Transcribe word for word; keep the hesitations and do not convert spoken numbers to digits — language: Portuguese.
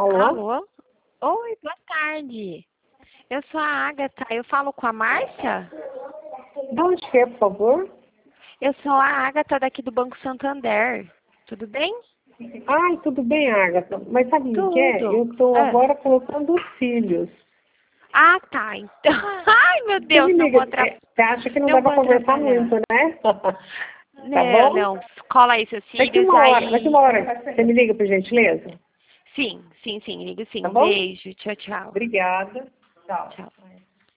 Alô? Alô? Oi, boa tarde. Eu sou a Agatha. Eu falo com a Márcia? De onde que é, por favor? Eu sou a Agatha daqui do Banco Santander. Tudo bem? Ai, tudo bem, Agatha. Mas sabe o que é? Tudo. Eu estou Ah. agora colocando os filhos. Ah, tá. Então. Ai, meu Você Deus, me não liga, vou atrapalhar. é, você acha que não, Não dá para vou conversar atrapalhar. muito, né? Tá Não, bom? não. Cola aí seus Daqui filhos, uma hora, daqui aí. uma hora. Você me liga, por gentileza? Sim, sim, sim. Ligo sim. Tá Um bom? beijo. Tchau, tchau. Obrigada. Tchau. Tchau.